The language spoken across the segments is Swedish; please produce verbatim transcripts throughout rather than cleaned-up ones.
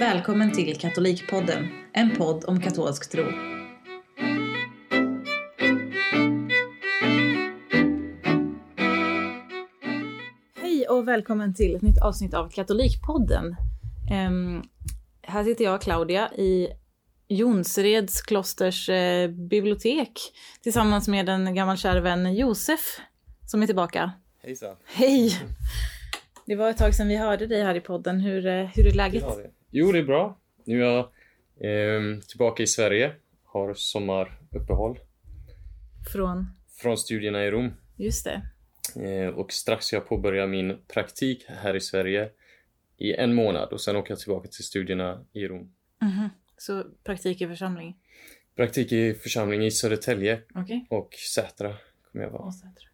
Välkommen till Katolikpodden, en podd om katolsk tro. Hej och välkommen till ett nytt avsnitt av Katolikpodden. Um, här sitter jag, Claudia, i Jonsereds klosters eh, bibliotek tillsammans med en gammal kär vän Josef som är tillbaka. Hejsan. Hej! Det var ett tag sedan vi hörde dig här i podden. Hur, hur är läget? Det det. Jo, det är bra. Nu är jag eh, tillbaka i Sverige. Har sommaruppehåll. Från? Från studierna i Rom. Just det. Eh, och strax ska jag påbörja min praktik här i Sverige i en månad. Och sen åker jag tillbaka till studierna i Rom. Mm-hmm. Så praktik i församling? Praktik i församling i Södertälje. Okay. Och Sätra kommer jag vara. Och Sätra.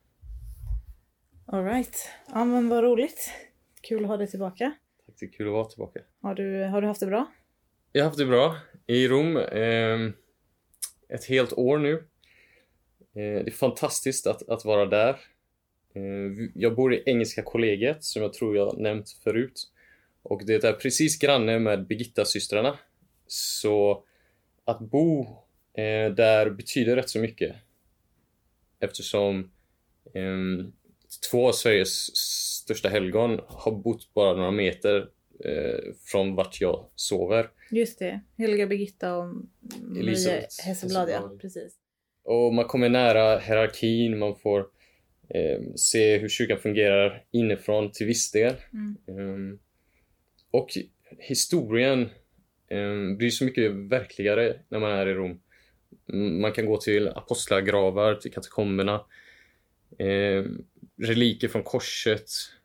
All right. Ja, men vad roligt. Kul att ha dig tillbaka. Tack, det är kul att vara tillbaka. Har du, har du haft det bra? Jag har haft det bra. I Rom. Eh, ett helt år nu. Eh, det är fantastiskt att, att vara där. Eh, jag bor i engelska kollegiet som jag tror jag nämnt förut. Och det är precis granne med Birgitta-systrarna. Så att bo eh, där betyder rätt så mycket. Eftersom eh, två av Sveriges största helgon har bott bara några meter eh, från vart jag sover. Just det. Heliga Birgitta och Maria Hesselblad, ja, precis. Och man kommer nära hierarkin, man får eh, se hur kyrkan fungerar inifrån till viss del. Mm. Um, och historien um, blir så mycket verkligare när man är i Rom. Man kan gå till apostlagravar, till katakomberna, eh, reliker från korset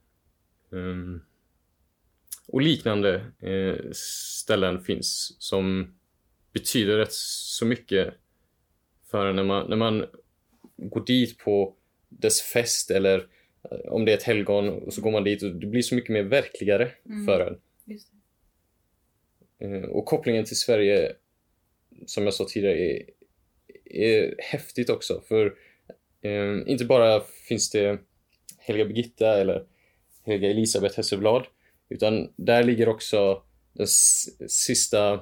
um, och liknande eh, ställen finns som betyder rätt så mycket för när man, när man går dit på dess fest eller om det är ett helgon och så går man dit och det blir så mycket mer verkligare mm. för en. Just det. Eh, och kopplingen till Sverige som jag sa tidigare är, är häftigt också för eh, inte bara finns det Heliga Birgitta eller Heliga Elisabeth Hesselblad utan där ligger också den s- sista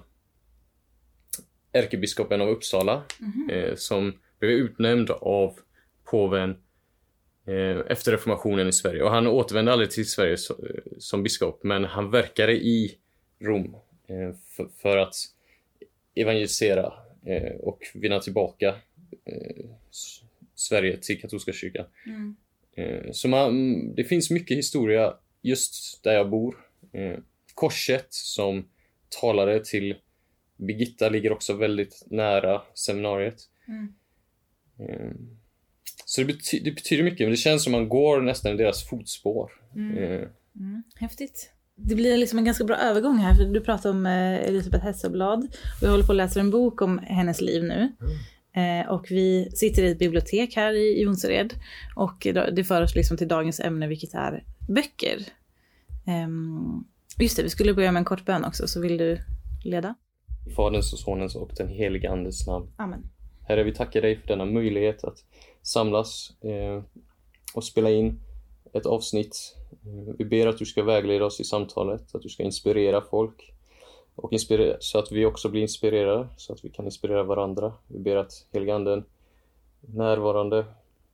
ärkebiskopen av Uppsala mm-hmm. eh, som blev utnämnd av påven eh, efter reformationen i Sverige. Och han återvände aldrig till Sverige so, eh, som biskop men han verkade i Rom eh, f- för att evangelisera eh, och vinna tillbaka eh, s- Sverige till katolska kyrkan. Mm. Eh, så man, det finns mycket historia just där jag bor. Eh, korset som talade till Birgitta ligger också väldigt nära seminariet. Mm. Eh, så det, bety- det betyder mycket, men det känns som man går nästan i deras fotspår. Mm. Eh. Mm. Häftigt. Det blir liksom en ganska bra övergång här, för du pratar om eh, Elisabeth Hesselblad och jag håller på att läsa en bok om hennes liv nu. Mm. Eh, och vi sitter i ett bibliotek här i Jonsered och det för oss liksom till dagens ämne, vilket är böcker. Eh, just det, vi skulle börja med en kort bön också, så vill du leda? Faderns och Sonens och den heliga Andes namn. Amen. Herre, vi tackar dig för denna möjlighet att samlas eh, och spela in ett avsnitt. Eh, vi ber att du ska vägleda oss i samtalet, att du ska inspirera folk och inspirera, så att vi också blir inspirerade, så att vi kan inspirera varandra. Vi ber att heliga anden är närvarande.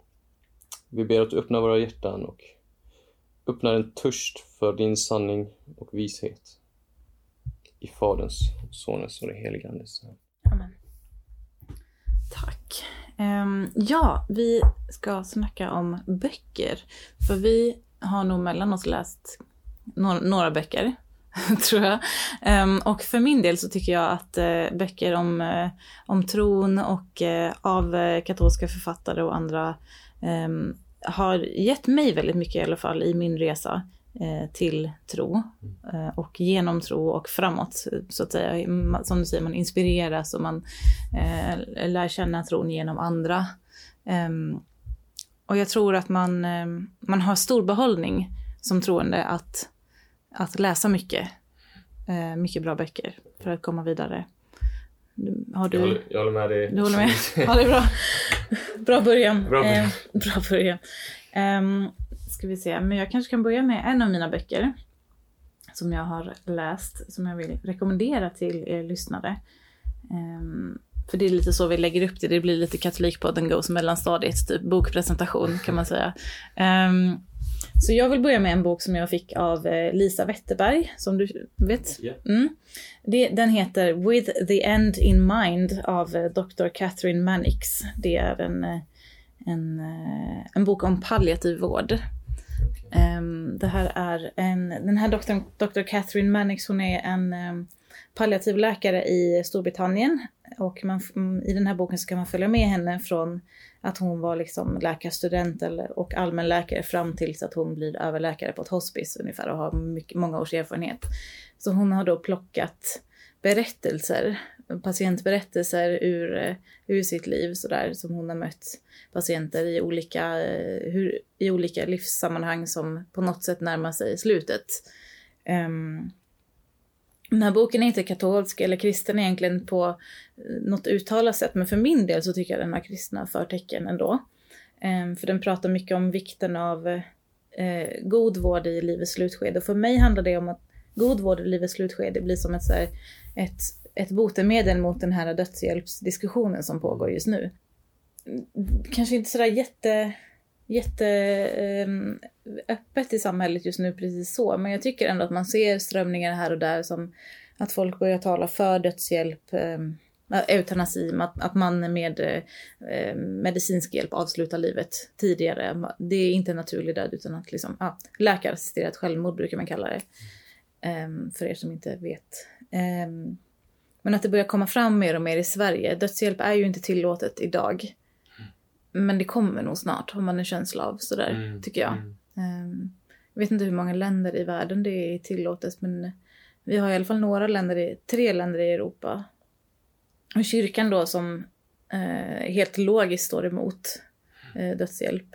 Vi ber att du öppnar våra hjärtan och öppnar en törst för din sanning och vishet. I Faderns, Sonens och det heliga Andes namn. Amen. Tack. Um, ja, vi ska snacka om böcker. För vi har nog mellan oss läst några, några böcker, tror jag. Um, och för min del så tycker jag att uh, böcker om, uh, om tron och uh, av uh, katolska författare och andra um, har gett mig väldigt mycket i alla fall i min resa till tro och genom tro och framåt, så att säga. Som du säger, man inspireras och man eh, lär känna tron genom andra. Um, och jag tror att man, eh, man har stor behållning som troende att, att läsa mycket, eh, mycket bra böcker för att komma vidare. Har du, jag, håller, jag håller med dig. Du håller med? Ja, det är bra. Bra början. Bra början. Eh, bra början. Um, ska vi se, men jag kanske kan börja med en av mina böcker som jag har läst, som jag vill rekommendera till er lyssnare. Um, för det är lite så vi lägger upp det. Det blir lite Katolikpodden Goes mellanstadiet, typ bokpresentation kan man säga. Um, så jag vill börja med en bok som jag fick av Lisa Wetterberg, som du vet. Mm. Det, den heter With the End in Mind av doktor Catherine Mannix. Det är en, en, en bok om palliativ vård. Um, det här är en, den här doktorn, doktor Catherine Mannix, hon är en um, palliativ läkare i Storbritannien. Och man, i den här boken så kan man följa med henne från att hon var liksom läkarstudent eller, och allmänläkare fram tills att hon blir överläkare på ett hospice ungefär och har mycket, många års erfarenhet. Så hon har då plockat berättelser, patientberättelser ur, ur sitt liv så där, som hon har mött patienter i olika, hur, i olika livssammanhang som på något sätt närmar sig slutet. Um, Den här boken är inte katolsk eller kristen egentligen på något uttalat sätt. Men för min del så tycker jag den har kristna förtecken ändå. För den pratar mycket om vikten av eh, god vård i livets slutskede. Och för mig handlar det om att god vård i livets slutskede blir som ett, så här, ett, ett botemedel mot den här dödshjälpsdiskussionen som pågår just nu. Kanske inte sådär jätte... jätte eh, öppet i samhället just nu precis så, men jag tycker ändå att man ser strömningar här och där som att folk börjar tala för dödshjälp, eh, eutanasi, att, att man med eh, medicinsk hjälp avslutar livet tidigare. Det är inte en naturlig död utan att liksom, ah, läkarassisterat självmord brukar man kalla det, eh, för er som inte vet. Eh, men att det börjar komma fram mer och mer i Sverige. Dödshjälp är ju inte tillåtet idag. Men det kommer nog snart, har man en känsla av sådär, mm, tycker jag. Mm. Um, jag vet inte hur många länder i världen det är tillåtet, men vi har i alla fall några länder, i, tre länder i Europa. Och kyrkan då som uh, helt logiskt står emot uh, dödshjälp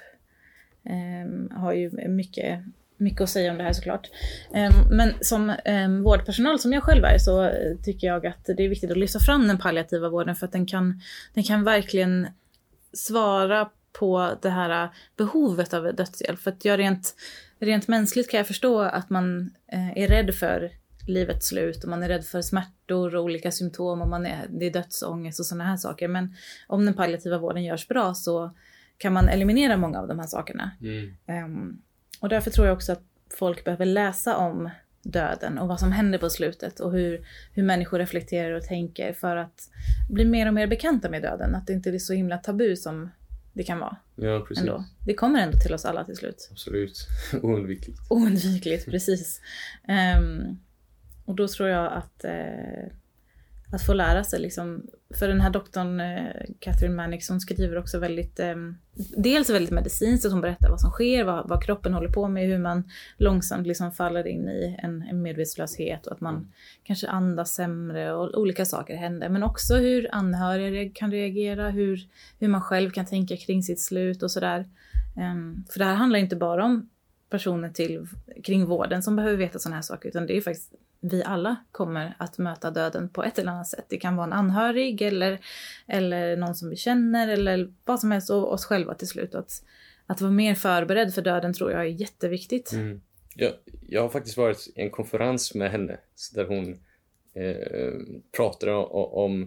um, har ju mycket, mycket att säga om det här såklart. Um, men som um, vårdpersonal som jag själv är så uh, tycker jag att det är viktigt att lyfta fram den palliativa vården för att den kan, den kan verkligen svara på det här behovet av dödshjälp. För att jag rent, rent mänskligt kan jag förstå att man eh, är rädd för livets slut och man är rädd för smärtor och olika symptom och man är, det är dödsångest och sådana här saker. Men om den palliativa vården görs bra så kan man eliminera många av de här sakerna. Mm. Um, och därför tror jag också att folk behöver läsa om döden och vad som händer på slutet och hur, hur människor reflekterar och tänker för att bli mer och mer bekanta med döden. Att det inte är så himla tabu som det kan vara. Ja, precis. Ändå. Det kommer ändå till oss alla till slut. Absolut. Oundvikligt. Oundvikligt, precis. Um, och då tror jag att uh, att få lära sig liksom, för den här doktorn uh, Catherine Mannix, hon skriver också väldigt um, dels väldigt medicinskt, att hon berättar vad som sker, vad, vad kroppen håller på med, hur man långsamt liksom faller in i en, en medvetslöshet och att man mm. kanske andas sämre och olika saker händer, men också hur anhöriga kan reagera, hur, hur man själv kan tänka kring sitt slut och sådär. Um, för det här handlar inte bara om personer till, kring vården som behöver veta sådana här saker, utan det är faktiskt vi alla kommer att möta döden på ett eller annat sätt. Det kan vara en anhörig eller, eller någon som vi känner eller vad som helst, och oss själva till slut. Att, att vara mer förberedd för döden tror jag är jätteviktigt. Mm. Jag, jag har faktiskt varit i en konferens med henne där hon eh, pratade om, om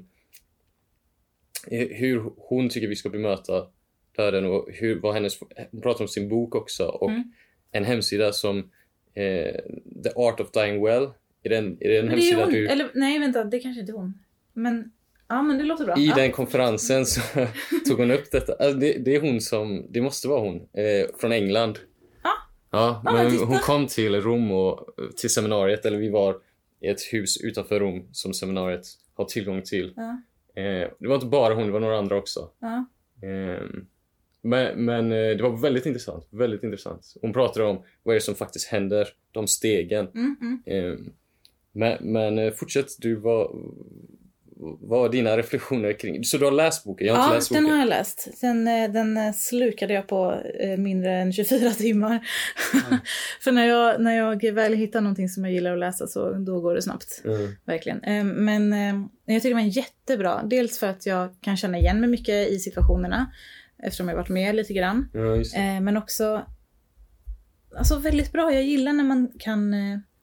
hur hon tycker vi ska bemöta döden och hur, vad hennes, hon pratar om sin bok också och mm. en hemsida som eh, The Art of Dying Well. Är det en, är det en hemsida hon, du... Eller, nej, vänta, det kanske inte är hon. Men, ja, men det låter bra. I ja. den konferensen så tog hon upp detta. Alltså, det, det är hon som... Det måste vara hon. Eh, från England. Ja. Ja, ja men hon kom till Rom och till seminariet. Eller vi var i ett hus utanför Rom som seminariet har tillgång till. Ja. Eh, det var inte bara hon, det var några andra också. Ja. Eh, men, men det var väldigt intressant. Väldigt intressant. Hon pratade om vad är det som faktiskt händer. De stegen. Mm, mm. Eh, Men, men fortsätt du, vad, vad var dina reflektioner kring? Så du har läst boken? Jag har ja, inte läst boken. Den har jag läst. Den, den slukade jag på mindre än tjugofyra timmar. Mm. För när jag, när jag väl hittar någonting som jag gillar att läsa så då går det snabbt. Mm. Verkligen. Men jag tycker det var jättebra. Dels för att jag kan känna igen mig mycket i situationerna. Eftersom jag varit med lite grann. Ja, just det. Men också alltså väldigt bra. Jag gillar när man kan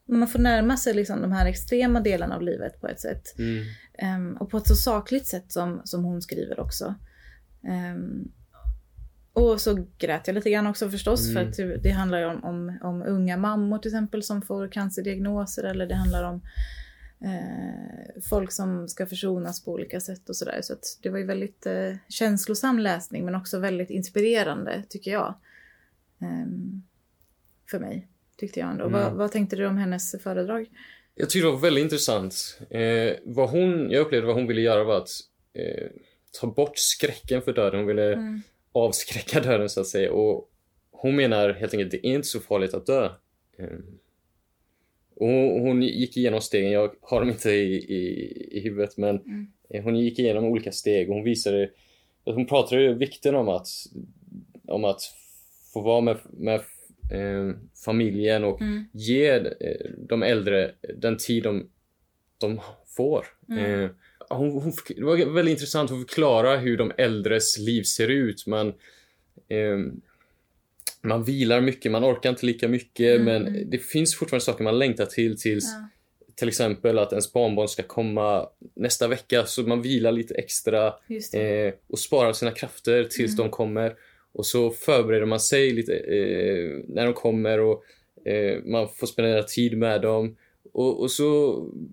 man får närma sig liksom de här extrema delarna av livet på ett sätt. Mm. Um, och på ett så sakligt sätt som, som hon skriver också. Um, och så grät jag lite grann också förstås. Mm. För att det, det handlar ju om, om, om unga mammor till exempel som får cancerdiagnoser. Eller det handlar om eh, folk som ska försonas på olika sätt och sådär. Så att det var ju väldigt eh, känslosam läsning men också väldigt inspirerande tycker jag. Um, för mig. Tyckte jag ändå. Mm. Vad, vad tänkte du om hennes föredrag? Jag tyckte det var väldigt intressant. Eh, vad hon, jag upplevde vad hon ville göra var att eh, ta bort skräcken för döden. Hon ville mm. avskräcka döden så att säga. Och hon menar helt enkelt att det är inte så farligt att dö. Eh, och hon, hon gick igenom stegen. Jag har dem inte i, i, i huvudet. Men mm. eh, hon gick igenom olika steg. Och hon visade att hon pratade vikten om att, om att få vara med, med Eh, familjen och mm. ge eh, de äldre den tid de, de får. Mm. Eh, hon, hon, det var väldigt intressant att förklara hur de äldres liv ser ut. Man, eh, man vilar mycket, man orkar inte lika mycket mm. men det finns fortfarande saker man längtar till tills ja. Till exempel att ens barnbarn ska komma nästa vecka så man vilar lite extra eh, och sparar sina krafter tills mm. de kommer. Och så förbereder man sig lite eh, när de kommer och eh, man får spendera tid med dem. Och, och så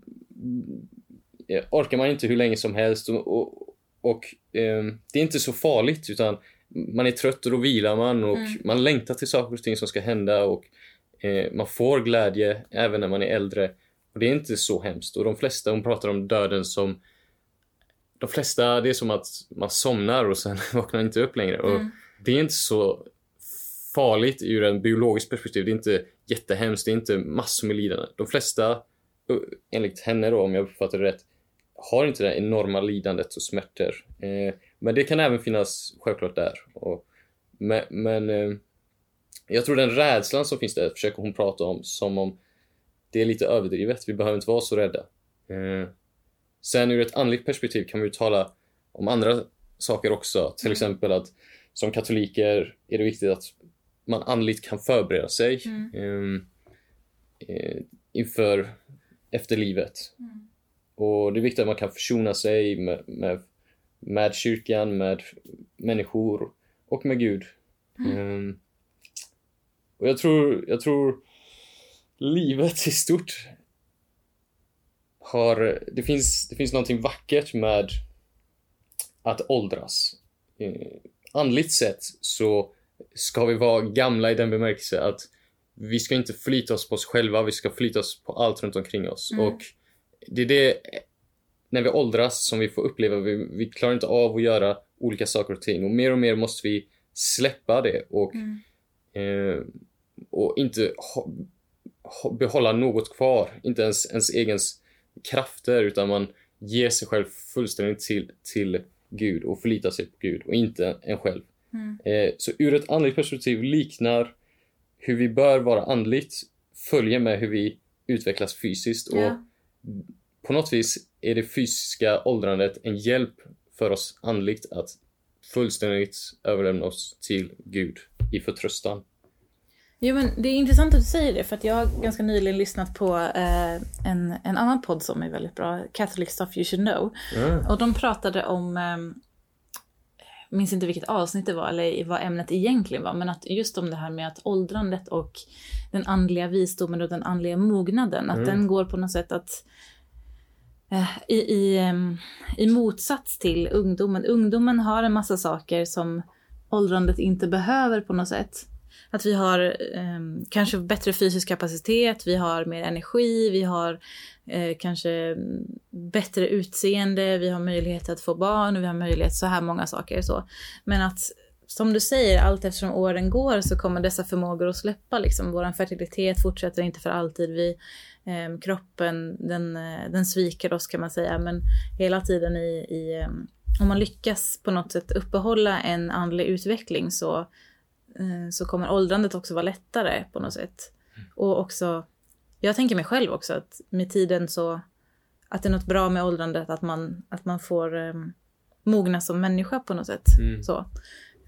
eh, orkar man inte hur länge som helst. Och, och, och eh, det är inte så farligt utan man är trött och då vilar man. Och mm. man längtar till saker och ting som ska hända. Och eh, man får glädje även när man är äldre. Och det är inte så hemskt. Och de flesta, hon pratar om döden som... De flesta, det är som att man somnar och sen vaknar inte upp längre. Och mm. det är inte så farligt ur en biologisk perspektiv. Det är inte jättehemskt. Det är inte massor med lidande. De flesta, enligt henne då, om jag uppfattar det rätt, har inte det enorma lidandet och smärtor. Eh, men det kan även finnas självklart där. Och, men men eh, jag tror den rädslan som finns där försöker hon prata om som om det är lite överdrivet. Vi behöver inte vara så rädda. Eh, sen ur ett andligt perspektiv kan vi ju tala om andra saker också. Till exempel att som katoliker är det viktigt att man andligt kan förbereda sig mm. eh, inför efterlivet. Mm. Och det är viktigt att man kan försona sig med, med, med kyrkan, med människor och med Gud. Mm. Eh, och jag tror, jag tror livet i stort har, det finns, det finns någonting vackert med att åldras. Eh, andligt sett så ska vi vara gamla i den bemärkelse att vi ska inte flyta oss på oss själva, vi ska flyta oss på allt runt omkring oss. Mm. Och det är det, när vi åldras, som vi får uppleva, vi, vi klarar inte av att göra olika saker och ting. Och mer och mer måste vi släppa det och, mm. eh, och inte ha, ha, behålla något kvar. Inte ens ens egen krafter, utan man ger sig själv fullständigt till, till Gud och förlitar sig på Gud och inte en själv. Mm. Eh, så ur ett andligt perspektiv liknar hur vi bör vara andligt följer med hur vi utvecklas fysiskt. Yeah. Och på något vis är det fysiska åldrandet en hjälp för oss andligt att fullständigt överlämna oss till Gud i förtröstan. Jo, men det är intressant att du säger det, för att jag har ganska nyligen lyssnat på eh, en, en annan podd som är väldigt bra, Catholic Stuff You Should Know. Mm. Och de pratade om, eh, minns inte vilket avsnitt det var eller vad ämnet egentligen var, men att just om det här med att åldrandet och den andliga visdomen och den andliga mognaden, att mm. den går på något sätt att eh, i, i, eh, i motsats till ungdomen. Ungdomen har en massa saker som åldrandet inte behöver på något sätt. Att vi har eh, kanske bättre fysisk kapacitet, vi har mer energi, vi har eh, kanske bättre utseende, vi har möjlighet att få barn och vi har möjlighet så här många saker. Så. Men att, som du säger, allt eftersom åren går så kommer dessa förmågor att släppa. Liksom. Vår fertilitet fortsätter inte för alltid. Vi, eh, kroppen, den, den sviker oss kan man säga. Men hela tiden i, i eh, om man lyckas på något sätt uppehålla en andlig utveckling så så kommer åldrandet också vara lättare på något sätt. Mm. Och också, jag tänker mig själv också att med tiden så, att det är något bra med åldrandet att man, att man får um, mogna som människa på något sätt. Mm. Så.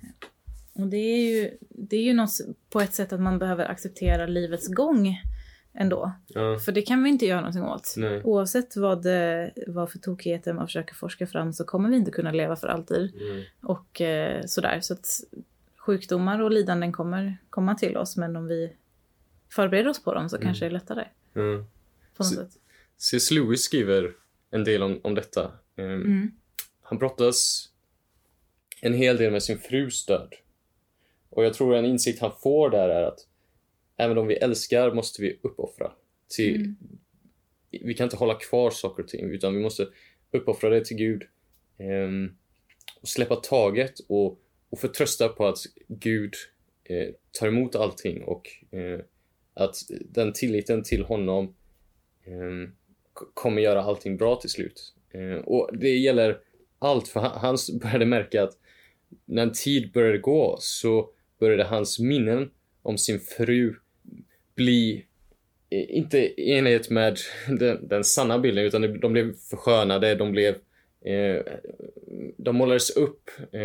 Och det är ju, det är ju något på ett sätt att man behöver acceptera livets gång ändå. Ja. För det kan vi inte göra någonting åt. Nej. Oavsett vad, det, vad för tokigheter man försöker forska fram så kommer vi inte kunna leva för alltid. Mm. Och eh, sådär. Så att sjukdomar och lidanden kommer komma till oss. Men om vi förbereder oss på dem så mm. kanske det är lättare. Mm. På något C- sätt. C S. Lewis skriver en del om, om detta. Um, Mm. Han brottas en hel del med sin frus död. Och jag tror en insikt han får där är att även om vi älskar måste vi uppoffra. Till, Mm. Vi kan inte hålla kvar saker och ting utan vi måste uppoffra det till Gud. Um, och släppa taget och, och förtrösta på att Gud eh, tar emot allting och eh, att den tilliten till honom eh, k- kommer göra allting bra till slut. Eh, och det gäller allt, för han, han började märka att när en tid började gå så började hans minnen om sin fru bli eh, inte i enlighet med den, den sanna bilden utan de blev förskönade, de blev eh, de målades upp eh,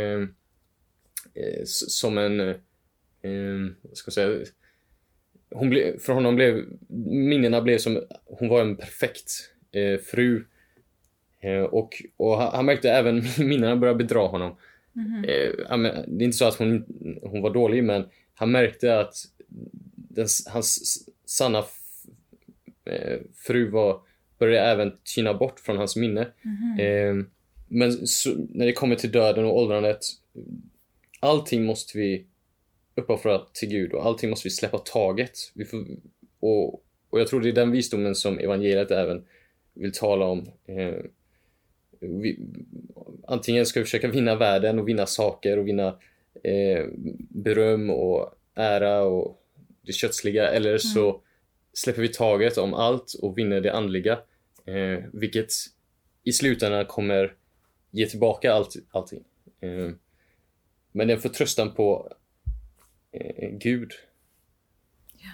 eh, som en eh, vad ska jag säga, hon blev, för honom blev minnena blev som hon var en perfekt eh, fru eh, och, och han, han märkte även minnena började bedra honom. Mm-hmm. eh, det är inte så att hon, hon var dålig, men han märkte att den, hans sanna f, eh, fru var, började även tyna bort från hans minne. Mm-hmm. eh, men så, när det kommer till döden och åldrandet, allting måste vi uppoffra till Gud och allting måste vi släppa taget. Vi får, och, och jag tror det är den visdomen som evangeliet även vill tala om. Eh, vi, antingen ska vi försöka vinna världen och vinna saker och vinna eh, beröm och ära och det kötsliga, eller mm. så släpper vi taget om allt och vinner det andliga, eh, vilket i slutändan kommer ge tillbaka allt, allting. Eh, men det är förtröstan på eh, Gud. Ja.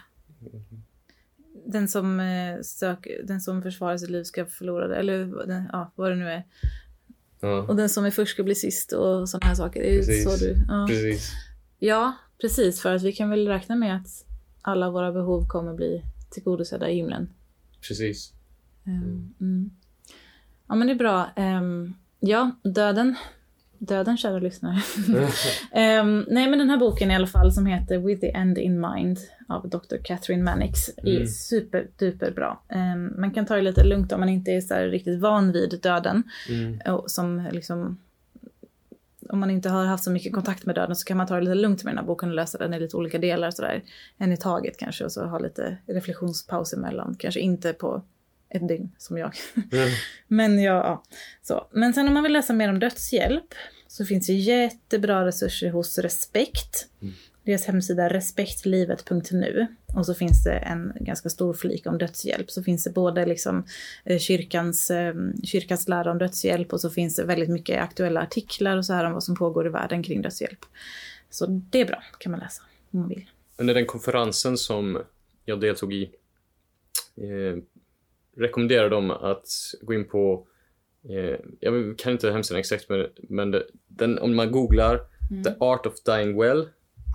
Den som eh, sök, den som försvarar sitt liv ska förlora det, eller den, ja, vad det nu är. Ja. Och den som är först ska bli sist och sådana här saker. Det är precis. Så du. Ja. Precis. Ja, precis, för att vi kan väl räkna med att alla våra behov kommer bli tillgodosedda i himlen. Precis. Mm. Mm. Ja, men det är bra. Um, ja, döden. Döden, kära lyssnare. um, nej, men den här boken i alla fall som heter With the End in Mind av doktor Catherine Mannix är mm. super, duper bra. Um, man kan ta det lite lugnt om man inte är så här riktigt van vid döden. Mm. Och som liksom, om man inte har haft så mycket kontakt med döden så kan man ta det lite lugnt med den här boken och läsa den i lite olika delar så där, en i taget kanske, och så ha lite reflektionspaus emellan. Kanske inte på ett dygn som jag. Mm. Men ja, ja, så. Men sen om man vill läsa mer om dödshjälp så finns det jättebra resurser hos Respekt. Mm. Deras hemsida respektlivet punkt nu. Och så finns det en ganska stor flik om dödshjälp. Så finns det både liksom kyrkans, kyrkans lära om dödshjälp och så finns det väldigt mycket aktuella artiklar och så här om vad som pågår i världen kring dödshjälp. Så det är bra, kan man läsa om man vill. Under den konferensen som jag deltog i eh, rekommenderar de att gå in på eh, jag kan inte hemsidan exakt, men, men det, den, om man googlar mm. The Art of Dying Well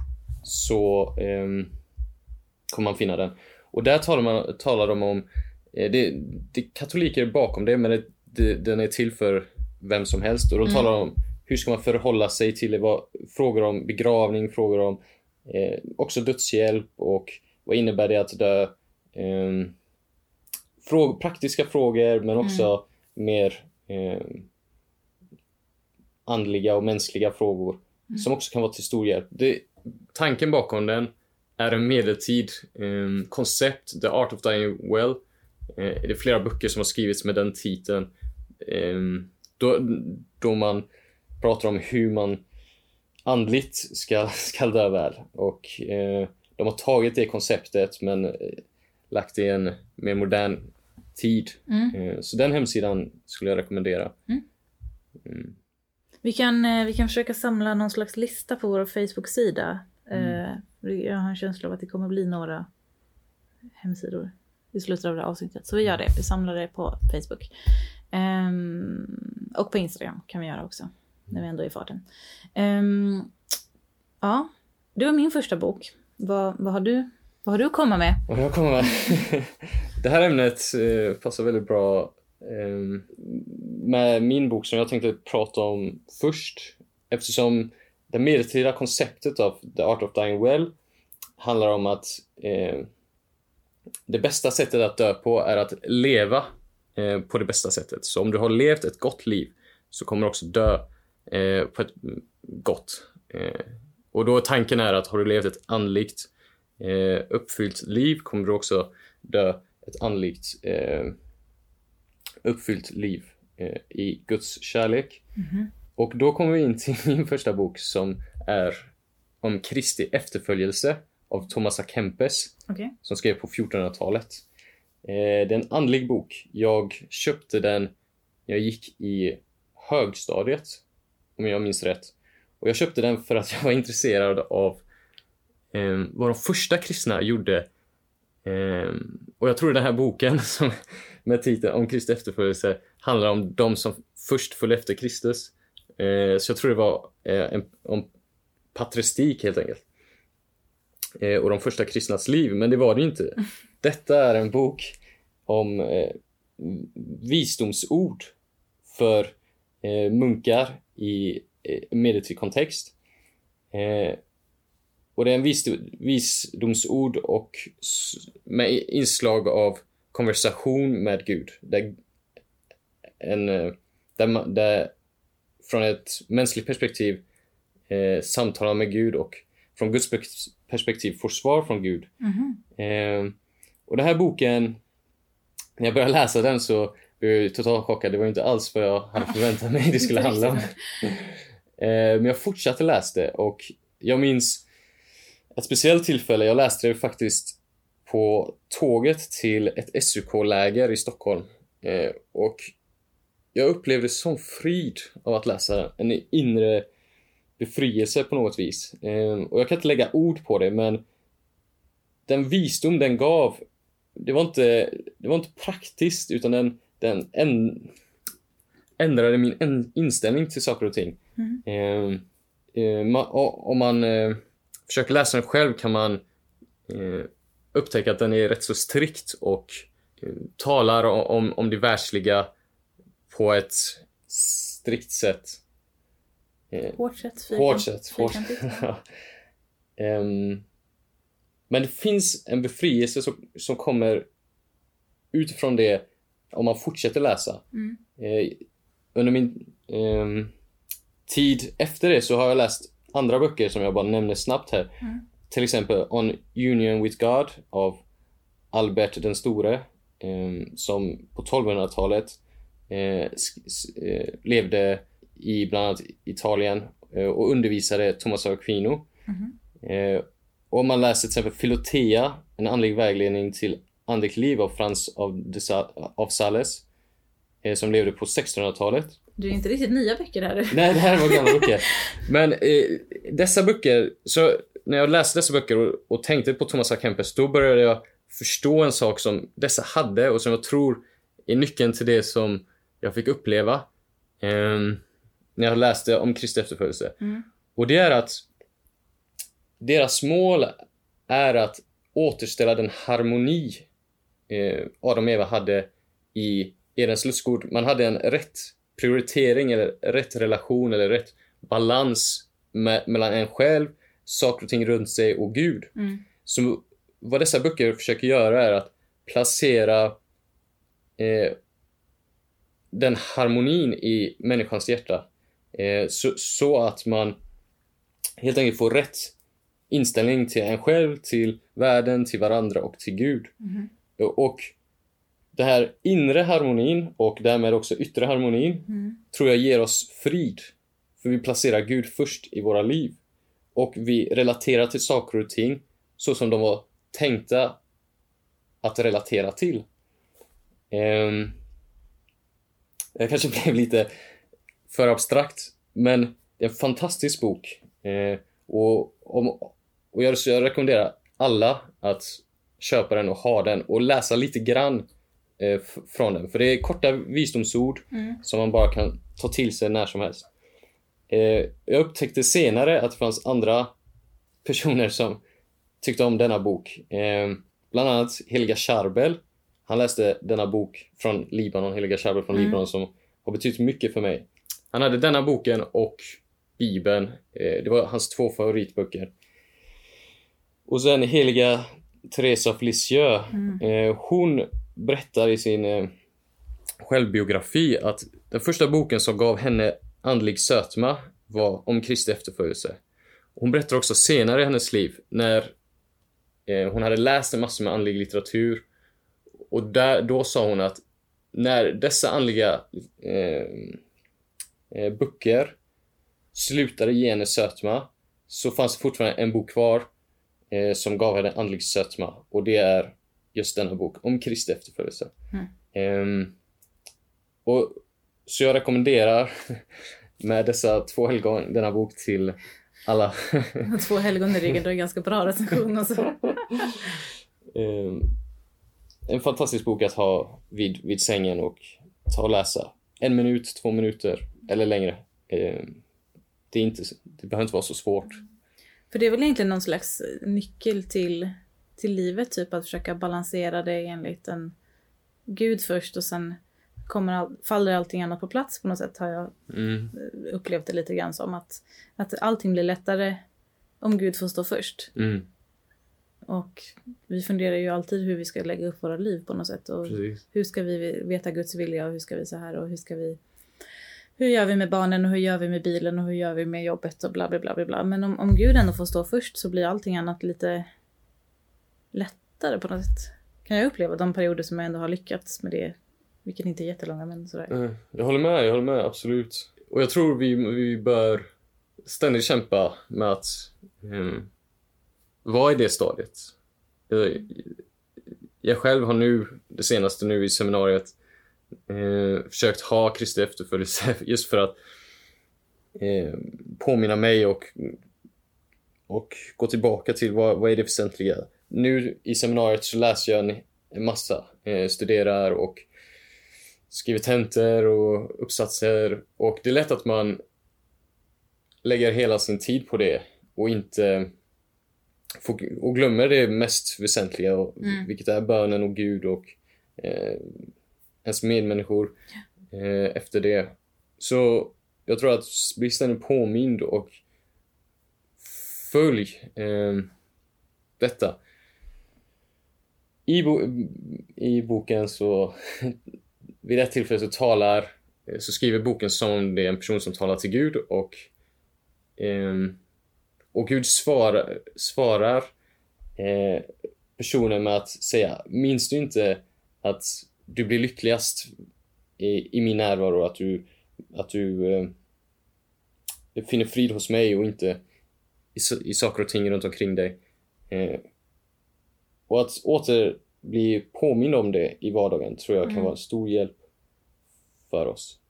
så eh, kommer man finna den. Och där talar, man, talar de om eh, det, det katoliker bakom det, men det, det, den är till för vem som helst. Och de mm. talar om hur ska man förhålla sig till det, vad, frågor om begravning, frågor om eh, också dödshjälp och vad innebär det att dö, eh, fråg, praktiska frågor men också mm. mer eh, andliga och mänskliga frågor mm. som också kan vara till stor hjälp. Det, tanken bakom den är en medeltid eh, koncept, The Art of Dying Well. Eh, det är flera böcker som har skrivits med den titeln. Eh, då, då man pratar om hur man andligt ska, ska dö väl. Och eh, de har tagit det konceptet men eh, lagt det i en mer modern tid. Mm. Eh, så den hemsidan skulle jag rekommendera. Mm. Mm. Vi kan, vi kan försöka samla någon slags lista på vår Facebook-sida. Mm. Jag har en känsla av att det kommer bli några hemsidor i slutet av det avsnittet. Så vi gör det. Vi samlar det på Facebook. Um, och på Instagram kan vi göra också. När vi ändå är i farten. Um, ja, det var min första bok. Vad, vad, har du, vad Vad har du att komma med? Vad jag kommer med? Det här ämnet eh, passar väldigt bra eh, med min bok som jag tänkte prata om först. Eftersom det medeltida konceptet av The Art of Dying Well handlar om att eh, det bästa sättet att dö på är att leva eh, på det bästa sättet. Så om du har levt ett gott liv så kommer du också dö eh, på ett gott. Eh, och då tanken är att har du levt ett andligt eh, uppfyllt liv kommer du också dö ett andligt eh, uppfyllt liv eh, i Guds kärlek. Mm-hmm. Och då kommer vi in till min första bok som är om Kristi efterföljelse av Thomas à Kempis, okay. som skrev på fjortonhundratalet. Eh, det är en andlig bok. Jag köpte den när jag gick i högstadiet, om jag minns rätt. Och jag köpte den för att jag var intresserad av eh, vad de första kristna gjorde. Eh, och jag tror den här boken som, med titeln om Kristi efterföljelse handlar om de som först följde efter Kristus. Eh, så jag tror det var eh, en, om patristik helt enkelt. Eh, och de första kristnas liv, men det var det inte. Detta är en bok om eh, visdomsord för eh, munkar i eh, medeltid kontext. Eh, och det är en vis, visdomsord och s- med inslag av konversation med Gud. Där, en, där, man, där från ett mänskligt perspektiv eh, samtalar med Gud och från Guds perspektiv får svar från Gud. Mm-hmm. Eh, och den här boken, när jag började läsa den så blev jag totalt chockad. Det var inte alls vad jag hade förväntat mig det skulle handla om. eh, men jag fortsatte läsa det och jag minns ett speciellt tillfälle. Jag läste det faktiskt på tåget till ett S U K-läger i Stockholm. Eh, och jag upplevde sån frid av att läsa den. En inre befrielse på något vis. Eh, och jag kan inte lägga ord på det, men den visdom den gav, det var inte, det var inte praktiskt, utan den, den en, ändrade min en, inställning till saker och ting. Mm. Eh, eh, man, om man eh, försöker läsa den själv kan man eh, upptäcka att den är rätt så strikt och eh, talar om, om det världsliga på ett strikt sätt. Eh, hårt sätt. Fyrkant, hårt sätt. Hårt. um, men det finns en befrielse som, som kommer utifrån det om man fortsätter läsa. Mm. Eh, under min eh, tid efter det så har jag läst andra böcker som jag bara nämner snabbt här. Mm. Till exempel On Union with God av Albert den store eh, som på tolvhundratalet eh, eh, levde i bland annat Italien eh, och undervisade Thomas av Aquino. Mm. Eh, och om man läser till exempel Philotea, en andlig vägledning till andligt liv av Frans av, de Sa- av Sales eh, som levde på sextonhundratalet. Du är inte riktigt nya böcker här. Nej, det här var gamla böcker. Men eh, dessa böcker, så när jag läste dessa böcker och, och tänkte på Thomas à Kempis, då började jag förstå en sak som dessa hade och som jag tror är nyckeln till det som jag fick uppleva eh, när jag läste om Kristi efterföljelse. Mm. Och det är att deras mål är att återställa den harmoni eh, Adam och Eva hade i Edens lustgård. Man hade en rätt prioritering eller rätt relation eller rätt balans med, mellan en själv, saker och ting runt sig och Gud. Mm. Så vad dessa böcker försöker göra är att placera eh, den harmonin i människans hjärta eh, så, så att man helt enkelt får rätt inställning till en själv, till världen, till varandra och till Gud. Mm. Och det här inre harmonin och därmed också yttre harmonin mm. tror jag ger oss frid. För vi placerar Gud först i våra liv. Och vi relaterar till saker och ting så som de var tänkta att relatera till. Um, jag kanske blev lite för abstrakt, men det är en fantastisk bok. Uh, och, om, och jag, jag rekommenderar alla att köpa den och ha den och läsa lite grann eh, f- från den. För det är korta visdomsord mm. som man bara kan ta till sig när som helst. Eh, jag upptäckte senare att det fanns andra personer som tyckte om denna bok. Eh, bland annat Heliga Charbel. Han läste denna bok från Libanon, Heliga Charbel från mm. Libanon, som har betytt mycket för mig. Han hade denna boken och Bibeln. Eh, det var hans två favoritböcker. Och sen Heliga Teresa av Lisieux. Mm. Eh, hon berättar i sin eh, självbiografi att den första boken som gav henne andlig sötma var om Kristi efterföljelse. Hon berättar också senare i hennes liv när eh, hon hade läst en massa med andlig litteratur. Och där, då sa hon att när dessa andliga eh, eh, böcker slutade ge henne sötma, så fanns det fortfarande en bok kvar eh, som gav henne andlig sötma. Och det är just denna bok om Kristi efterföljelse. Mm. Eh, och, så jag rekommenderar med dessa två helgon denna bok till alla. Två helgon i ryggen, det är ganska bra recension. Alltså. eh, En fantastisk bok att ha vid, vid sängen och ta och läsa. En minut, två minuter eller längre. Eh, det, är inte, det behöver inte vara så svårt. För det är väl egentligen någon slags nyckel till, till livet. Typ att försöka balansera det enligt en Gud först. Och sen kommer all, faller allting annat på plats på något sätt. Har jag mm. upplevt det lite grann som. Att, att allting blir lättare om Gud får stå först. Mm. Och vi funderar ju alltid hur vi ska lägga upp våra liv på något sätt. Och Precis. Hur ska vi veta Guds vilja och hur ska vi så här och hur ska vi... Hur gör vi med barnen och hur gör vi med bilen och hur gör vi med jobbet och bla bla bla bla. Men om, om Gud ändå får stå först så blir allting annat lite lättare på något sätt. Kan jag uppleva de perioder som jag ändå har lyckats med det. Vilket inte är jättelånga, men sådär. Jag håller med, jag håller med, absolut. Och jag tror vi, vi bör ständigt kämpa med att... Um, vad är det stadiet? Jag, jag själv har nu, det senaste nu i seminariet, eh, försökt ha Kristi efterföljelse just för att eh, påminna mig och, och gå tillbaka till vad, vad är det väsentliga. Nu i seminariet så läser jag en, en massa, eh, studerar och skriver tentor och uppsatser. Och det är lätt att man lägger hela sin tid på det och inte... och glömmer det mest väsentliga, mm. vilket är bönen och Gud och eh, ens medmänniskor eh, efter det. Så jag tror att bli ständigt påmind och följ eh, detta. I, bo- I boken så vid ett tillfälle så talar så skriver boken som om det är en person som talar till Gud och eh, Och Gud svarar, svarar eh, personen med att säga: minns du inte att du blir lyckligast i, i min närvaro, att du, att du eh, finner frid hos mig och inte i, i saker och ting runt omkring dig. Eh, och att åter bli påmind om det i vardagen tror jag kan mm. vara en stor hjälp för oss.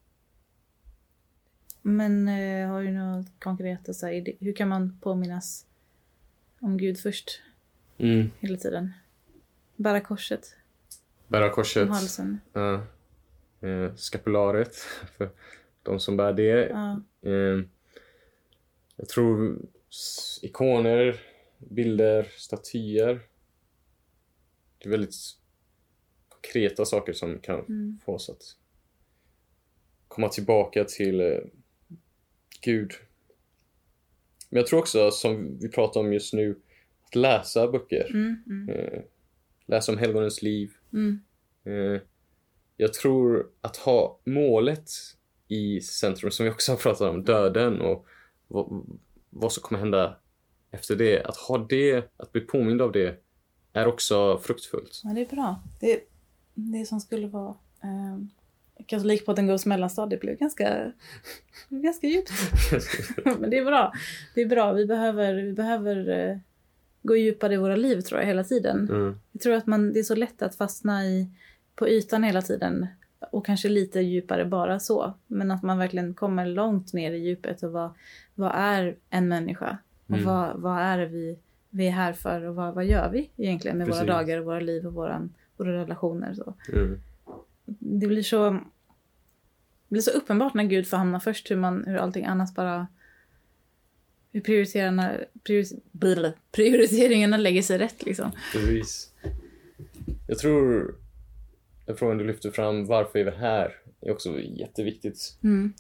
Men eh, har du något konkret att säga? Hur kan man påminnas om Gud först? Mm. Hela tiden. Bära korset. Bära korset. Om halsen. Uh, uh, skapularet. För de som bär det. Uh. Uh, jag tror ikoner, bilder, statyer. Det är väldigt konkreta saker som kan mm. få oss att komma tillbaka till uh, Gud. Men jag tror också, som vi pratar om just nu, att läsa böcker. Mm, mm. Eh, läsa om helgonens liv. Mm. Eh, jag tror att ha målet i centrum, som vi också har pratat om, döden och vad, vad som kommer hända efter det. Att ha det, att bli påmind av det, är också fruktfullt. Ja, det är bra. Det, det som skulle vara... Eh... Katolikpodden Goes mellanstadiet blev ganska, ganska djupt. Men det är bra. Det är bra. Vi behöver, vi behöver uh, gå djupare i våra liv, tror jag, hela tiden. Mm. Jag tror att man, det är så lätt att fastna i, på ytan hela tiden. Och kanske lite djupare bara så. Men att man verkligen kommer långt ner i djupet. Och vad, vad är en människa? Mm. Och vad, vad är det vi, vi är här för? Och vad, vad gör vi egentligen med Precis. Våra dagar och våra liv och våran, våra relationer? Så. Mm. Det blir så det blir så uppenbart när Gud får hamna först, hur, man, hur allting annat bara hur prioriteringarna, priori, prioriteringarna lägger sig rätt liksom. Precis. Jag tror den frågan du lyfter fram, varför är vi här, är också jätteviktigt. Mm.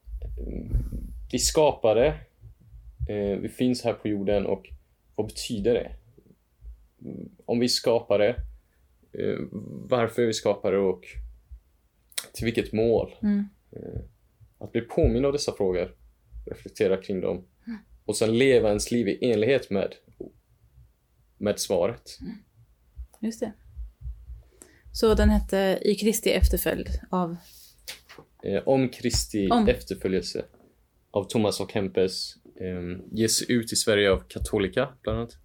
Vi skapade, eh, vi finns här på jorden, och vad betyder det? Om vi skapade, eh, varför vi skapade och till vilket mål? Mm. Eh, att bli påminn av dessa frågor, reflektera kring dem, mm. och sen leva ens liv i enlighet med, med svaret. Mm. Just det. Så den hette I Kristi efterföljd av... Eh, om Kristi om. efterföljelse av Thomas och Kempes. Eh, ges ut i Sverige av Katolika bland annat.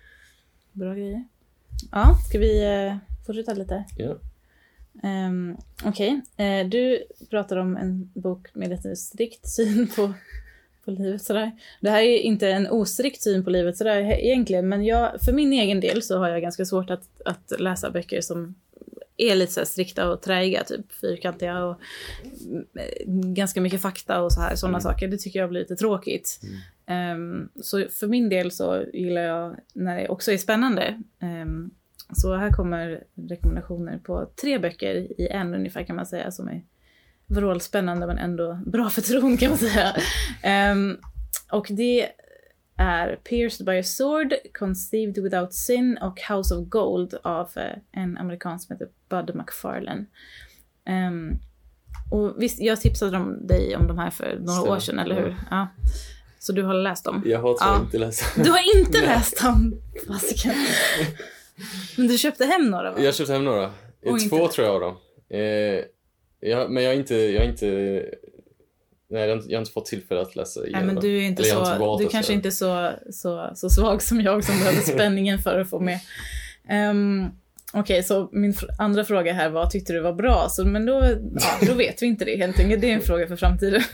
Bra grejer. Ja, ska vi eh, fortsätta lite? Ja. Um, Okej, okay. uh, du pratar om en bok med lite strikt syn på, på livet sådär. Det här är inte en ostrikt syn på livet sådär egentligen, men jag, för min egen del så har jag ganska svårt att, att läsa böcker som är lite så här strikta och träiga, typ fyrkantiga och ganska mycket fakta och så här, sådana mm. saker. Det tycker jag blir lite tråkigt. Mm. Um, så för min del så gillar jag när det också är spännande. Um, så här kommer rekommendationer på tre böcker i en ungefär, kan man säga, som är vrålspännande men ändå bra för tron, kan man säga. Um, och det är Pierced by a Sword, Conceived Without Sin och House of Gold av uh, en amerikan som heter Bud McFarlane. Um, och visst, jag tipsade om dig om de här för några Stämmer. år sedan, eller hur? Ja. Ja. Så du har läst dem? Jag har ja. inte läst dem. Du har inte läst dem? Fasiken. Men du köpte hem några, va? Jag köpte hem några. Och Två inte... tror jag av dem. Eh, jag, men jag har inte... Jag har inte nej, jag har inte, jag har inte fått tillfälle att läsa igenom. Nej, men du är inte så... så... Du kanske inte är så, så, så svag som jag, som behöver spänningen för att få med. Um, Okej, okay, så min fr- andra fråga här var, tyckte du var bra? Så, men då, ja, då vet vi inte det helt enkelt. Det är en fråga för framtiden.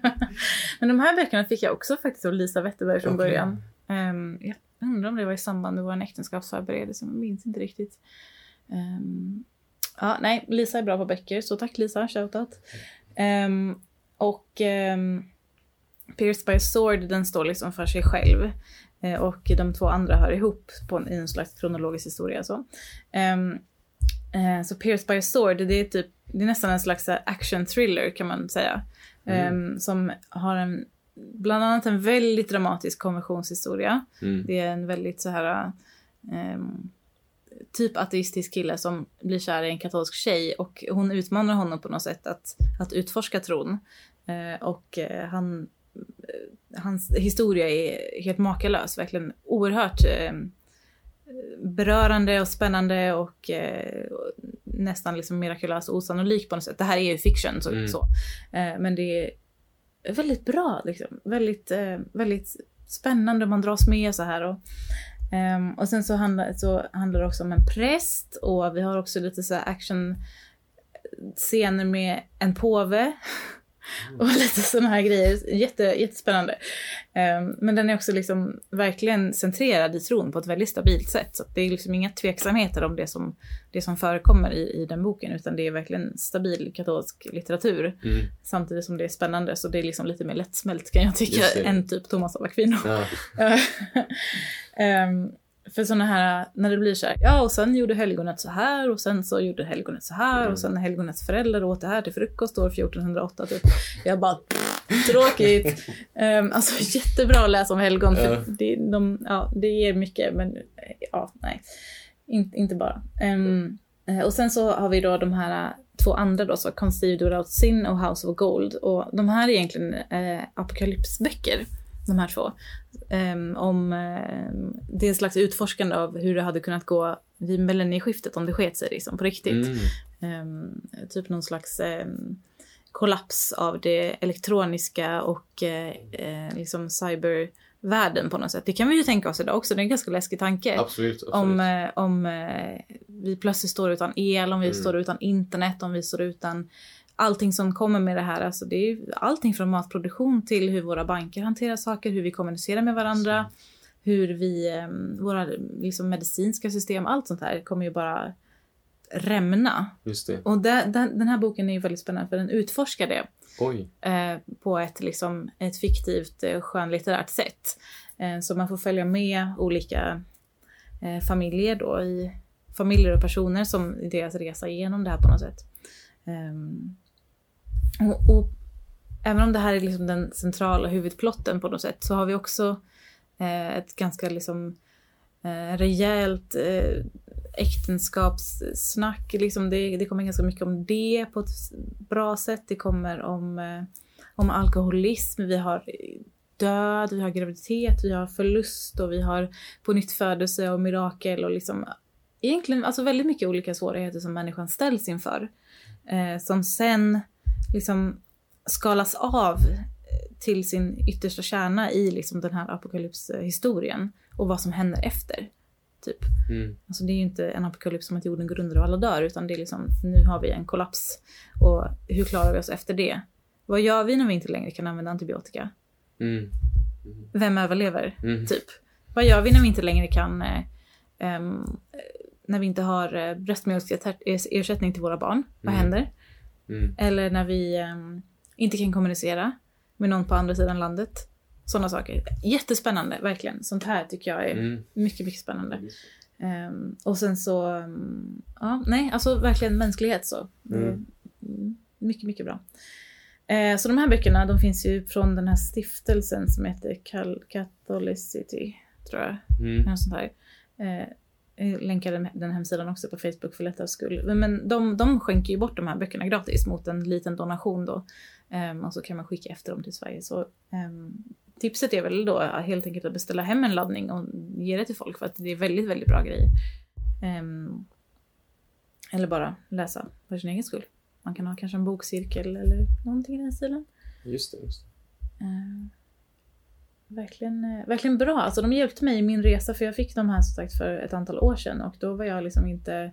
Men de här böckerna fick jag också faktiskt av Lisa Wetterberg från okay. början. Um, jag undrar om det var i samband med vår äktenskapsförberedelse. Jag minns inte riktigt. Um, ja, nej, Lisa är bra på böcker. Så tack Lisa, shoutout. Um, och um, Pierced by a Sword, den står liksom för sig själv. Uh, och de två andra hör ihop på en, i en slags kronologisk historia. Så, um, uh, så Pierced by a Sword, det är, typ, det är nästan en slags action thriller, kan man säga. Mm. Um, som har en bland annat en väldigt dramatisk konversionshistoria. Mm. Det är en väldigt så här um, typ ateistisk kille som blir kär i en katolsk tjej, och hon utmanar honom på något sätt att, att utforska tron. Uh, och uh, han, uh, hans historia är helt makalös, verkligen oerhört uh, berörande och spännande och uh, nästan liksom mirakulös och osannolik på något sätt. Det här är ju fiction så, mm. så. Uh, men det är väldigt bra liksom. Väldigt, uh, väldigt spännande, man dras med så här. Och Um, och sen så handlar, så handlar det också om en präst, och vi har också lite så här action scener med en påve mm. och lite såna här grejer, Jätte, jättespännande. Um, men den är också liksom verkligen centrerad i tron på ett väldigt stabilt sätt, så att det är liksom inga tveksamheter om det som, det som förekommer i, i den boken, utan det är verkligen stabil katolsk litteratur mm. samtidigt som det är spännande, så det är liksom lite mer lättsmält, kan jag tycka, än typ Thomas av Aquino. Ja. Um, för såna här, när det blir så här, ja, och sen gjorde helgonet så här, och sen så gjorde helgonet så här, mm. och sen helgonets föräldrar åt det här till frukost år fjortonhundraåtta typ. Jag bara, tråkigt. um, alltså jättebra att läsa om helgon, för mm. det, de, ja, det ger mycket, men ja, nej, In, inte bara. Um, och sen så har vi då de här två andra då, så Conceived Without Sin och House of Gold, och de här är egentligen eh, apokalypsböcker, de här två. Um, om um, det är en slags utforskande av hur det hade kunnat gå vid millennieskiftet om det sket sig liksom, på riktigt. Mm. Um, typ någon slags um, kollaps av det elektroniska och uh, liksom cybervärlden på något sätt. Det kan vi ju tänka oss idag också, det är en ganska läskig tanke. Absolut, absolut. Om, uh, om uh, vi plötsligt står utan el, om vi mm. står utan internet, om vi står utan allting som kommer med det här. Alltså det är allting från matproduktion till hur våra banker hanterar saker, hur vi kommunicerar med varandra, så. hur vi, våra liksom medicinska system, allt sånt här kommer ju bara rämna. Just det. Och där, den, den här boken är ju väldigt spännande för den utforskar det. Oj. Eh, på ett, liksom, ett fiktivt eh, skönlitterärt sätt. Eh, så man får följa med olika eh, familjer då, i familjer och personer som i deras resa igenom det här på något sätt. Um, och, och även om det här är liksom den centrala huvudplotten på något sätt, så har vi också eh, ett ganska liksom eh, rejält eh, äktenskapssnack. Liksom det, det kommer ganska mycket om det på ett bra sätt. Det kommer om, eh, om alkoholism, vi har död, vi har graviditet, vi har förlust och vi har pånyttfödelse och mirakel och liksom egentligen alltså väldigt mycket olika svårigheter som människan ställs inför. Eh, som sen liksom skalas av till sin yttersta kärna i liksom den här apokalypshistorien och vad som händer efter. Typ. Mm. Alltså det är ju inte en apokalyps som att jorden går under och alla dör, utan det är liksom, nu har vi en kollaps och hur klarar vi oss efter det? Vad gör vi när vi inte längre kan använda antibiotika? Mm. Mm. Vem överlever? Mm. Typ. Vad gör vi när vi inte längre kan eh, um, när vi inte har eh, bröstmjölksersättning till våra barn? Vad Mm. händer? Mm. Eller när vi um, inte kan kommunicera med någon på andra sidan landet. Sådana saker. Jättespännande, verkligen. Sånt här tycker jag är Mm. mycket, mycket spännande. Um, och sen så, um, ja, nej, alltså verkligen mänsklighet så. Mm. Mm, mycket, mycket bra. Uh, så de här böckerna, de finns ju från den här stiftelsen som heter Cal- Catholicity, tror jag. Mm. Något sånt här. Uh, jag länkar den hemsidan också på Facebook för lättare skull. Men de, de skänker ju bort de här böckerna gratis mot en liten donation då. Um, och så kan man skicka efter dem till Sverige. Så um, tipset är väl då helt enkelt att beställa hem en laddning och ge det till folk, för att det är väldigt, väldigt bra grejer. Um, eller bara läsa för sin egen skull. Man kan ha kanske en bokcirkel eller någonting i den stilen. Just det, just det. Uh, verkligen, uh, verkligen bra. Alltså de hjälpte mig i min resa, för jag fick de här som sagt för ett antal år sedan. Och då var jag liksom inte...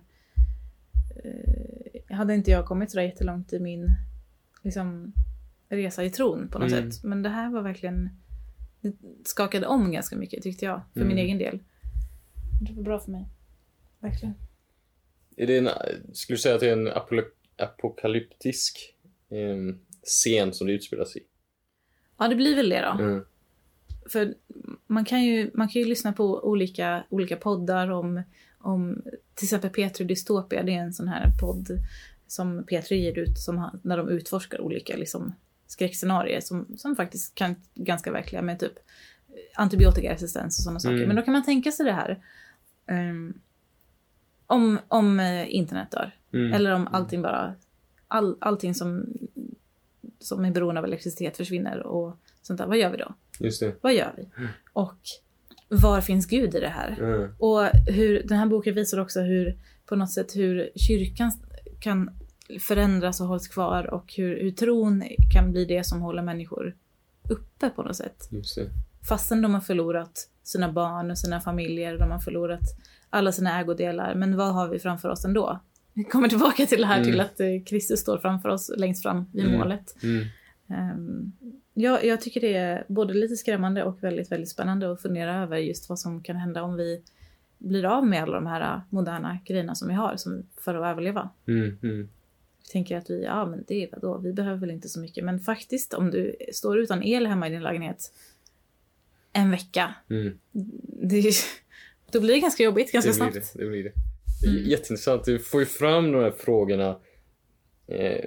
Uh, hade inte jag kommit så där jättelångt i min liksom, resa i tron på något Mm. sätt. Men det här var verkligen... Det skakade om ganska mycket, tyckte jag. För Mm. min egen del. Det var bra för mig. Verkligen. Är det en, skulle du säga att det är en apolo- apokalyptisk eh, scen som det utspelas i? Ja, det blir väl det då. Mm. För man kan ju, man kan ju lyssna på olika, olika poddar om, om till exempel Petri Dystopia. Det är en sån här podd som Petri ger ut som, när de utforskar olika liksom, skräckscenarier som, som faktiskt kan ganska verkliga med typ antibiotikaresistens och sådana saker. Mm. Men då kan man tänka sig det här um, om, om uh, internet dör. Mm. Eller om allting bara all, allting som, som är beroende av elektricitet försvinner och sånt där. Vad gör vi då? Just det. Vad gör vi? Mm. Och var finns Gud i det här? Mm. Och hur, den här boken visar också hur på något sätt hur kyrkan kan förändras och hålls kvar, och hur, hur tron kan bli det som håller människor uppe på något sätt. Just det. Fastän de har förlorat sina barn och sina familjer, de har förlorat alla sina ägodelar. Men vad har vi framför oss ändå? Vi kommer tillbaka till det här, Mm. till att eh, Kristus står framför oss längst fram vid Mm. målet. Mm. Um, jag, jag tycker det är både lite skrämmande och väldigt, väldigt spännande att fundera över just vad som kan hända om vi blir av med alla de här moderna grejerna som vi har som för att överleva. Mm. Mm. Vi tänker att vi, ja men det är då, vi behöver väl inte så mycket. Men faktiskt om du står utan el hemma i din lägenhet en vecka, Mm. det, då blir det ganska jobbigt ganska Det blir snabbt. det, det blir det. Det är Mm. jätteintressant. Du får ju fram de här frågorna. Eh,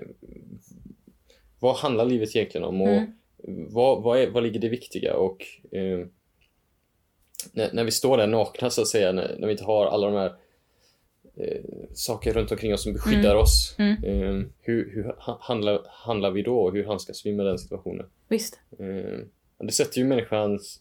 vad handlar livet egentligen om? Och Mm. vad, vad, är, vad ligger det viktiga? Och eh, när, när vi står där nakna så att säga, när, när vi inte har alla de här eh, saker runt omkring oss som beskyddar Mm. oss. Mm. Eh, hur hur ha- handlar, handlar vi då? Hur handskas vi med den situationen? Visst. Eh, det sätter ju människans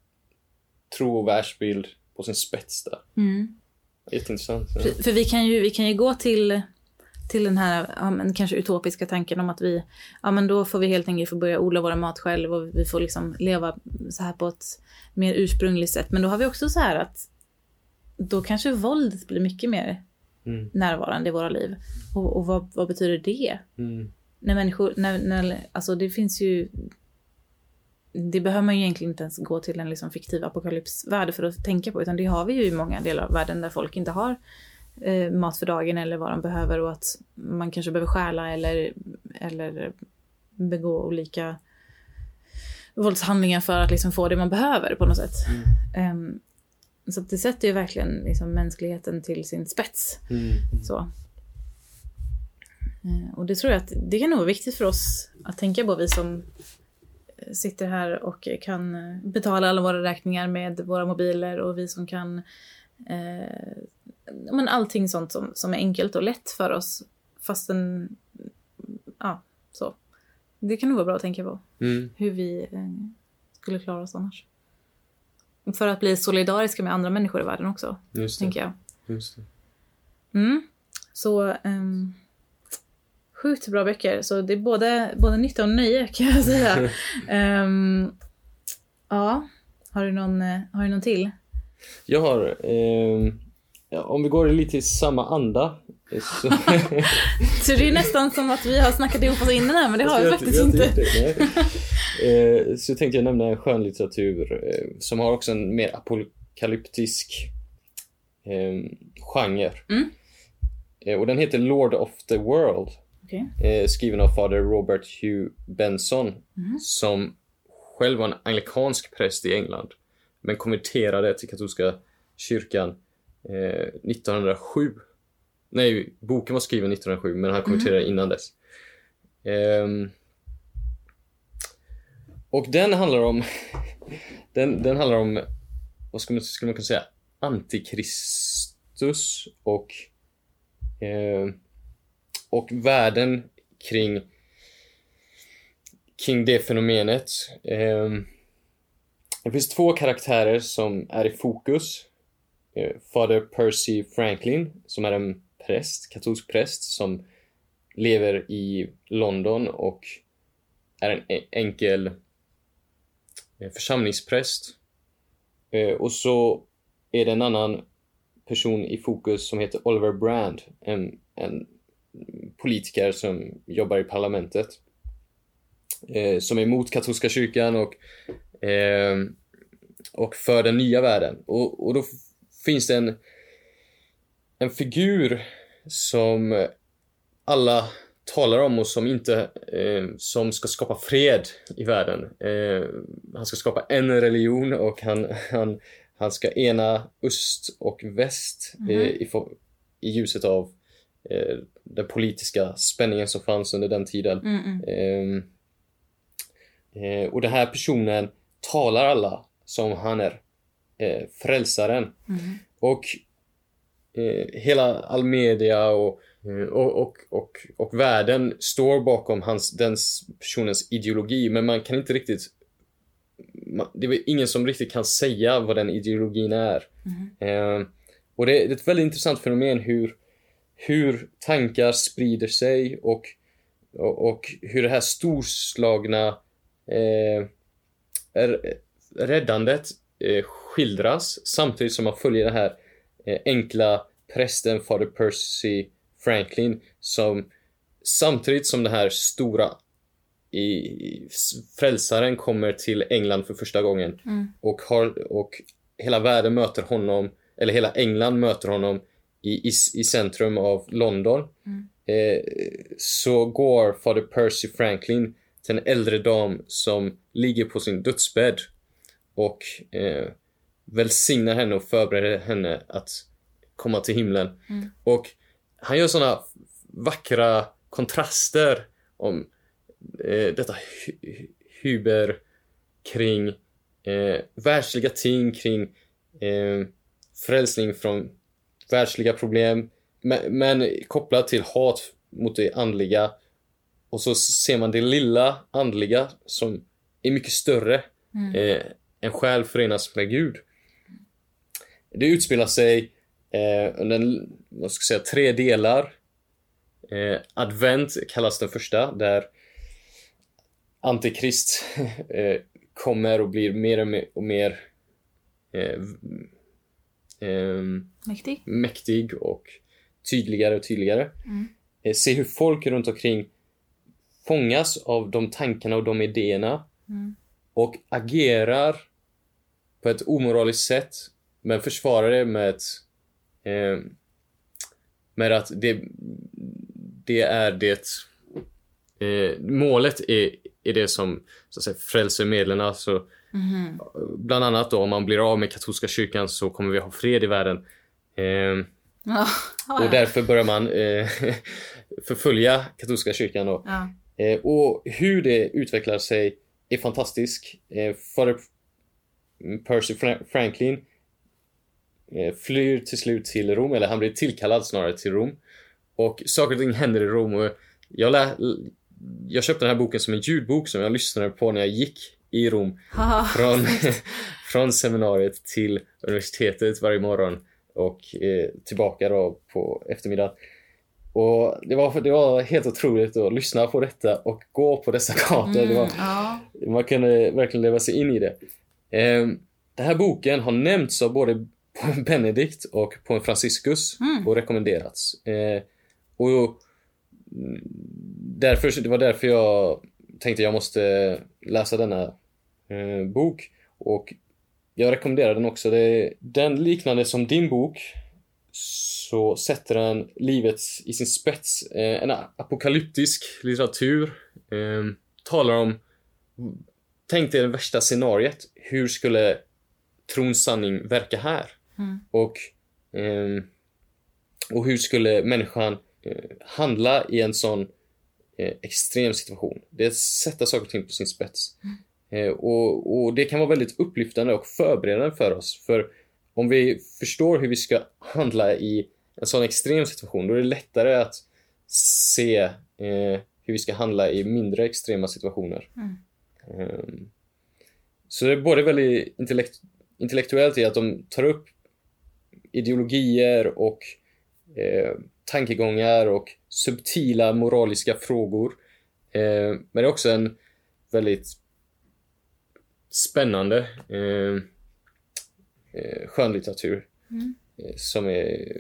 tro och världsbild på sin spets där. Mm. Jätteintressant. Ja. För, för vi kan ju, vi kan ju gå till, till den här ja, men kanske utopiska tanken om att vi, ja men då får vi helt enkelt få börja odla våra mat själv och vi får liksom leva så här på ett mer ursprungligt sätt. Men då har vi också så här att då kanske våldet blir mycket mer Mm. närvarande i våra liv. Och, och vad, vad betyder det? Mm. När människor, när, när, alltså det finns ju, det behöver man ju egentligen inte ens gå till en liksom fiktiv apokalypsvärld för att tänka på, utan det har vi ju i många delar av världen där folk inte har eh, mat för dagen eller vad de behöver, och att man kanske behöver stjäla eller, eller begå olika våldshandlingar för att liksom få det man behöver på något sätt. Mm. Um, så det sätter ju verkligen liksom mänskligheten till sin spets. Mm. Så. Uh, och det tror jag att det kan nog vara viktigt för oss att tänka på, vi som sitter här och kan betala alla våra räkningar med våra mobiler, och vi som kan uh, men allting sånt som, som är enkelt och lätt för oss, fastän ja, så. Det kan nog vara bra att tänka på. Mm. Hur vi eh, skulle klara oss annars. För att bli solidariska med andra människor i världen också. Just det. Tänker jag. Just det. Mm. Så um, sjukt bra böcker. Så det är både, både nytta och nöje, kan jag säga. um, ja. Har du någon, har du någon till? Jag har... Eh, ja, om vi går lite i samma anda... Så. Så det är nästan som att vi har snackat ihop oss innan här, men det har vi faktiskt jag inte. Det, eh, så tänkte jag nämna en skönlitteratur eh, som har också en mer apokalyptisk eh, genre. Mm. Eh, och den heter Lord of the World. Okay. Eh, skriven av fader Robert Hugh Benson, mm. som själv var en anglikansk präst i England, men konverterade till katolska kyrkan eh, nittonhundrasju. Nej, boken var skriven nittonhundrasju, men han konverterade mm. innan dess. Um, och den handlar om den, den handlar om, vad skulle man, skulle man kunna säga, antikristus och uh, och världen kring kring det fenomenet. Um, det finns två karaktärer som är i fokus. Uh, Father Percy Franklin, som är en präst, katolsk präst som lever i London och är en enkel församlingspräst. Och så är det en annan person i fokus som heter Oliver Brand, en, en politiker som jobbar i parlamentet, som är emot katolska kyrkan och, och för den nya världen. Och, och då finns det en En figur som alla talar om och som inte eh, som ska skapa fred i världen. Eh, han ska skapa en religion och han, han, han ska ena öst och väst mm. eh, i, i ljuset av eh, den politiska spänningen som fanns under den tiden. Mm. Eh, eh, och den här personen talar alla som han är eh, frälsaren. Mm. Och Eh, hela all media och, och, och, och, och världen står bakom hans, den personens ideologi, men man kan inte riktigt man, det är ingen som riktigt kan säga vad den ideologin är. Mm. eh, och det, det är ett väldigt intressant fenomen hur, hur tankar sprider sig och, och, och hur det här storslagna eh, är, räddandet eh, skildras samtidigt som man följer det här enkla prästen Father Percy Franklin, som samtidigt som det här stora i, frälsaren kommer till England för första gången mm. och, har, och hela världen möter honom, eller hela England möter honom i, i, i centrum av London, mm. eh, så går Father Percy Franklin till en äldre dam som ligger på sin dödsbädd och eh, välsignar henne och förbereder henne att komma till himlen. Mm. Och han gör såna vackra kontraster om eh, detta hy- hyber kring eh, världsliga ting, kring eh, frälsning från världsliga problem, men, men kopplat till hat mot det andliga. Och så ser man det lilla andliga som är mycket större. Mm. Eh, en själ förenas med Gud. Det utspelar sig eh, under en, vad ska jag säga, tre delar. Eh, Advent kallas den första, där Antikrist eh, kommer och blir mer och mer, och mer eh, eh, mäktig. mäktig och tydligare och tydligare. Mm. Eh, se hur folk runt omkring fångas av de tankarna och de idéerna mm. och agerar på ett omoraliskt sätt, men försvarar det med ett, eh, med att det, det är det eh, målet är, är det som så att säga, frälser medlen. Alltså, mm. Bland annat då, om man blir av med katolska kyrkan så kommer vi ha fred i världen. Eh, oh, oh, och därför börjar man eh, förfölja katolska kyrkan då. Ja. Eh, och hur det utvecklar sig är fantastisk. Eh, Fader Percy Fra- Franklin eh, flyr till slut till Rom, eller han blir tillkallad snarare till Rom. Och saker och ting händer i Rom. Och jag, lä- jag köpte den här boken som en ljudbok som jag lyssnade på när jag gick i Rom. från, från seminariet till universitetet varje morgon och eh, tillbaka då på eftermiddag. Och det var, det var helt otroligt att lyssna på detta och gå på dessa gator. Mm, det var, ja. Man kunde verkligen leva sig in i det. Eh, den här boken har nämnts av både Benedikt och på en Franciscus mm. och rekommenderats. Eh, och därför, det var därför jag tänkte jag måste läsa denna eh, bok. Och jag rekommenderar den också. Det, den liknande som din bok, så sätter den livet i sin spets. Eh, en apokalyptisk litteratur. Eh, talar om, tänk dig det värsta scenariet. Hur skulle trons sanning verka här? Mm. Och, eh, och hur skulle människan eh, handla i en sån eh, extrem situation? Det är att sätta saker och ting på sin spets. Mm. Eh, och, och det kan vara väldigt upplyftande och förberedande för oss. För om vi förstår hur vi ska handla i en sån extrem situation, då är det lättare att se eh, hur vi ska handla i mindre extrema situationer. Mm. Um, så det är både väldigt intellekt- intellektuellt i att de tar upp ideologier och eh, tankegångar och subtila moraliska frågor. Eh, men det är också en väldigt spännande eh, eh, skönlitteratur mm. eh, som är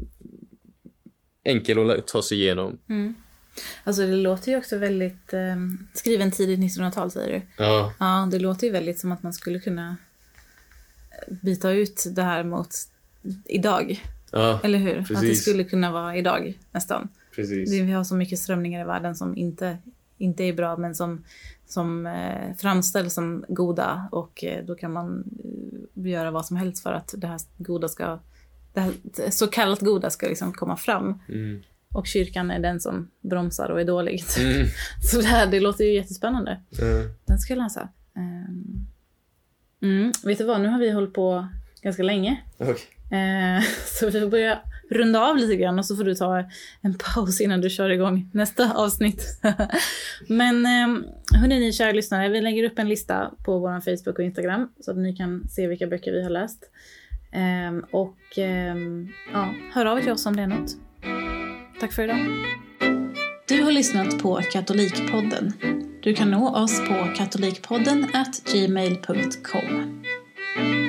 enkel att ta sig igenom. Mm. Alltså det låter ju också väldigt eh, skriven tidigt nittonhundratal, säger du. Ja. Ja, det låter ju väldigt som att man skulle kunna byta ut det här mot idag. Ja, eller hur? Precis. Att det skulle kunna vara idag nästan. Precis. Vi har så mycket strömningar i världen som inte, inte är bra, men som, som eh, framställs som goda, och eh, då kan man eh, göra vad som helst för att det här goda ska, det här så kallat goda ska liksom komma fram. Mm. Och kyrkan är den som bromsar och är dålig. Mm. Så det här, det låter ju jättespännande. Mm. Den ska jag läsa. Um, mm, vet du vad, nu har vi hållit på ganska länge. Okay. Uh, så vi får börja runda av lite grann, och så får du ta en paus innan du kör igång nästa avsnitt. Men um, hörni, ni kära lyssnare, vi lägger upp en lista på vår Facebook och Instagram så att ni kan se vilka böcker vi har läst. Um, och um, ja, hör av er till oss om det är något. Tack för idag. Du har lyssnat på Katolikpodden. Du kan nå oss på katolikpodden at gmail dot com.